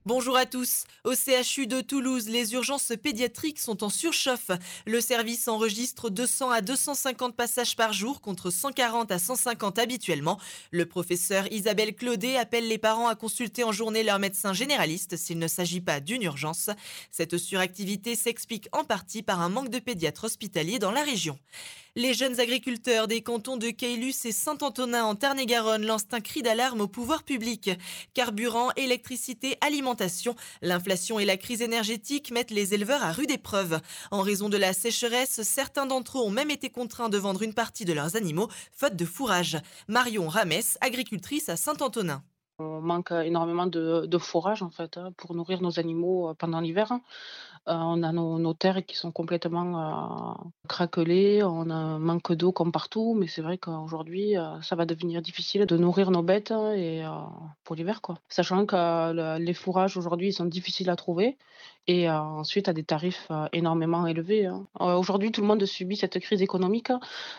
Bonjour à tous. Au CHU de Toulouse, les urgences pédiatriques sont en surchauffe. Le service enregistre 200 à 250 passages par jour contre 140 à 150 habituellement. Le professeur Isabelle Claudet appelle les parents à consulter en journée leur médecin généraliste s'il ne s'agit pas d'une urgence. Cette suractivité s'explique en partie par un manque de pédiatres hospitaliers dans la région. Les jeunes agriculteurs des cantons de Caylus et Saint-Antonin en Tarn-et-Garonne lancent un cri d'alarme au pouvoir public. Carburant, électricité, alimentation, l'inflation et la crise énergétique mettent les éleveurs à rude épreuve. En raison de la sécheresse, certains d'entre eux ont même été contraints de vendre une partie de leurs animaux, faute de fourrage. Marion Ramès, agricultrice à Saint-Antonin. On manque énormément de fourrage en fait, pour nourrir nos animaux, pendant l'hiver. On a nos terres qui sont complètement, craquelées, on a un manque d'eau comme partout, mais c'est vrai qu'aujourd'hui, ça va devenir difficile de nourrir nos bêtes pour l'hiver, quoi. Sachant que les fourrages aujourd'hui, ils sont difficiles à trouver et ensuite à des tarifs, énormément élevés, hein. Aujourd'hui, tout le monde subit cette crise économique,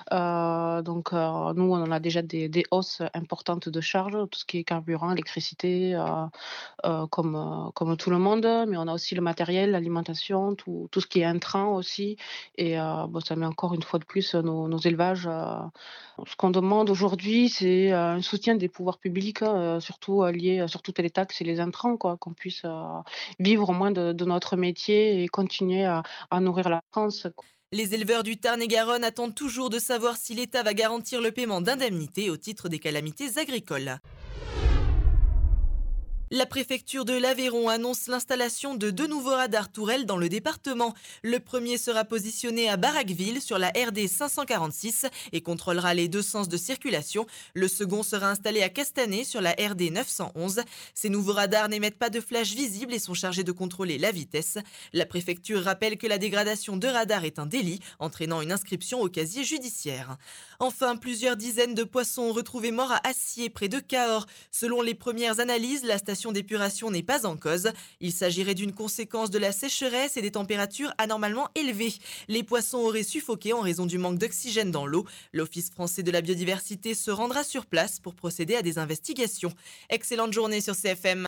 nous, on a déjà des hausses importantes de charges, tout ce qui est carburant, électricité, comme tout le monde, mais on a aussi le matériel, l'alimentation, tout ce qui est intrant aussi et ça met encore une fois de plus nos élevages, ce qu'on demande aujourd'hui, c'est, un soutien des pouvoirs publics, surtout, lié sur toutes les taxes et les intrants quoi, qu'on puisse, vivre au moins de notre métier et continuer à nourrir la France. Les éleveurs du Tarn-et-Garonne attendent toujours de savoir si l'État va garantir le paiement d'indemnités au titre des calamités agricoles. La préfecture de l'Aveyron annonce l'installation de 2 nouveaux radars tourelles dans le département. Le premier sera positionné à Barraqueville sur la RD 546 et contrôlera les deux sens de circulation. Le second sera installé à Castanet sur la RD 911. Ces nouveaux radars n'émettent pas de flash visible et sont chargés de contrôler la vitesse. La préfecture rappelle que la dégradation de radars est un délit, entraînant une inscription au casier judiciaire. Enfin, plusieurs dizaines de poissons retrouvés morts à Acier, près de Cahors. Selon les premières analyses, la station d'épuration n'est pas en cause. Il s'agirait d'une conséquence de la sécheresse et des températures anormalement élevées. Les poissons auraient suffoqué en raison du manque d'oxygène dans l'eau. L'Office français de la biodiversité se rendra sur place pour procéder à des investigations. Excellente journée sur CFM.